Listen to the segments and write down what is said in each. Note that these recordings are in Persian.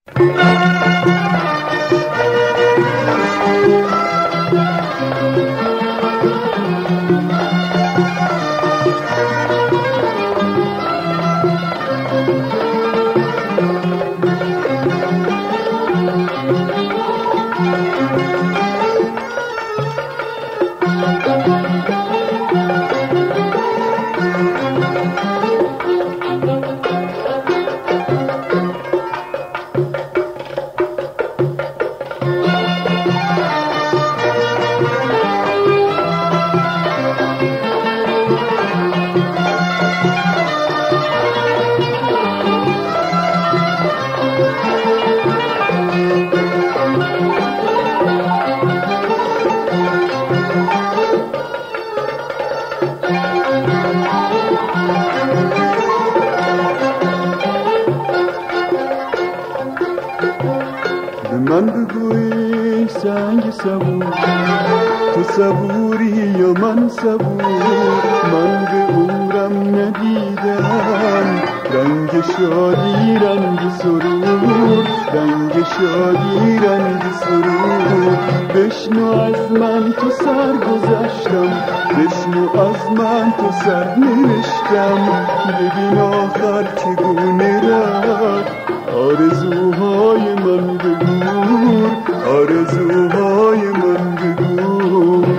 من بگوی سنگ صبور، تو صبوری یا من صبور؟ من به عمرم ندیدم رنگ شادی رنگ سرور، رنگ شادی رنگ سرور. بشنو از من تو سر گذشتم، بشنو از من تو سر نوشتم. ببین آخر چگونه رفت آرزوهای من بگور، آرزوهای من بگور.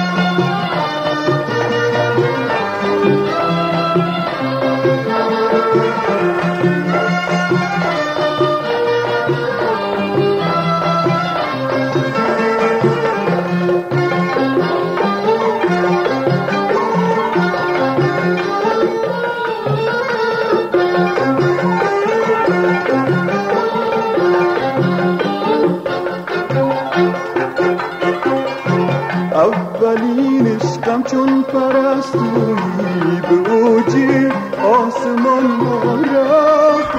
اولین عشقم چون پرستویی به اوج آسمان ما رفت.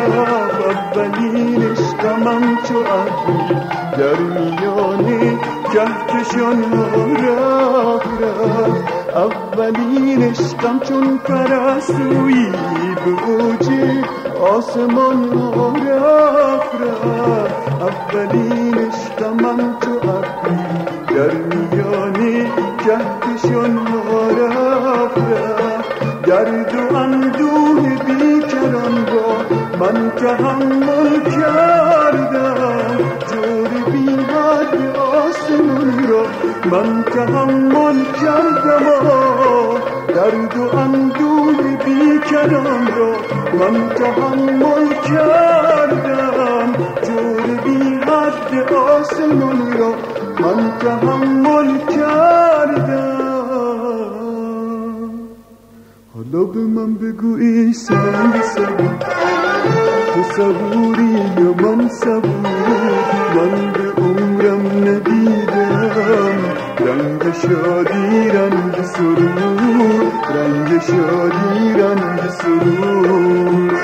اولین عشقم چو ابری در میان کهکشان ها رفت. اولین عشقم چون پرستویی به اوج آسمان ها رفت. اولین عشقم چو ابری در میان کهکشان ها رفت. درد و اندوه بیکران را من تحمل کردم، جور بی حد آسمان را من تحمل کردم. درد و اندوه بیکران را من تحمل کردم، جور بی حد آسمان را من تحمل کردم. حالا به من بگویی سنگ صبور، تو صبوری یا من صبور؟ من به عمرم ندیدم رنگ شادی رنگ سرور، رنگ شادی رنگ سرور.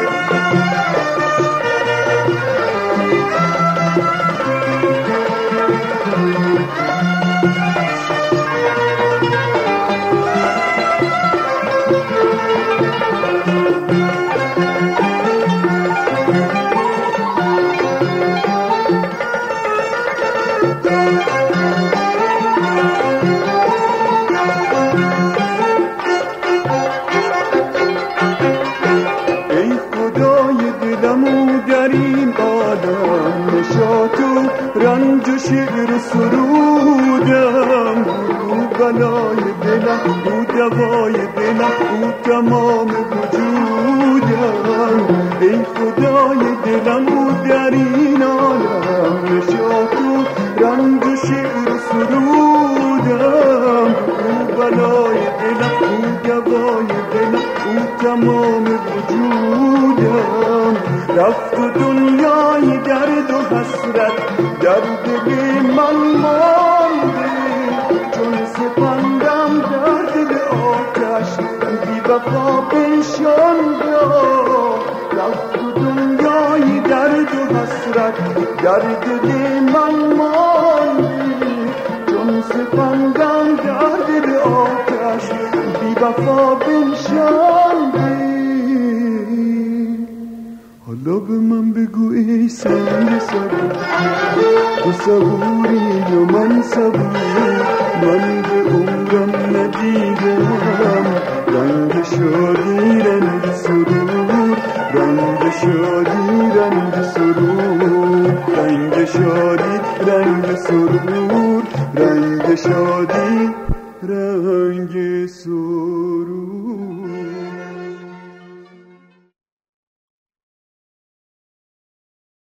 در این عالم نشاط و رنج و شعر و سرودم. او بلای دلم، او دوای دلم، او تمام وجودم. ای خدای دلم، او در این عالم نشاط و رنج و شعر و سرودم. او بلای دلم، او دوای دلم، او تمام وجودم. رفت و دنیای درد و حسرت در دل من مانده، چون سپندم در دل آتش بی وفا بنشانده. رفت و دنیای درد و حسرت در دل من مانده، چون سپندم در دل آتش بی وفا بنشانده. حالا به من بگو ای سنگ صبور، تو صبوری یا من صبور؟ من به عمرم ندیدم رنگ شادی رنگ سرور، رنگ شادی رنگ سرور، رنگ شادی رنگ سرور، رنگ شادی رنگ سرور.